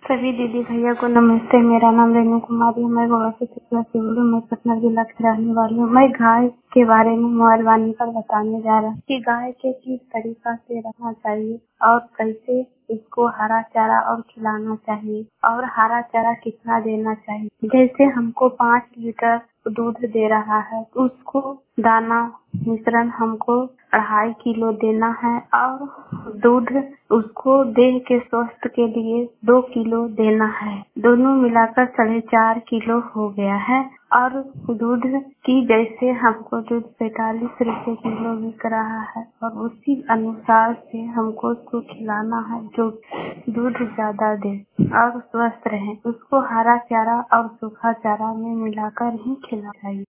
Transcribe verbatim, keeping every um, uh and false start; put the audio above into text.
सभी दीदी भैया को नमस्ते। मेरा नाम रेणु कुमारी है। मैं गोवा से चित्रा से बोलूँ। मैं पटना जिला की रहने वाली हूँ। मैं गाय के बारे में मोबाइल वाणी पर बताने जा रहा हूँ कि गाय के किस तरीका से रखना चाहिए और कैसे इसको हरा चारा और खिलाना चाहिए और हरा चारा कितना देना चाहिए। जैसे हमको पाँच लीटर दूध दे रहा है तो उसको दाना मिश्रण हमको अढ़ाई किलो देना है और दूध उसको देह के स्वास्थ्य के लिए दो किलो देना है। दोनों मिलाकर साढ़े चार किलो हो गया है। और दूध की जैसे हमको दूध पैंतालीस रुपए किलो बिक रहा है और उसी अनुसार से हमको उसको खिलाना है जो दूध ज्यादा दे और स्वस्थ रहे। उसको हरा चारा और सूखा चारा में मिलाकर ही खिलाना चाहिए।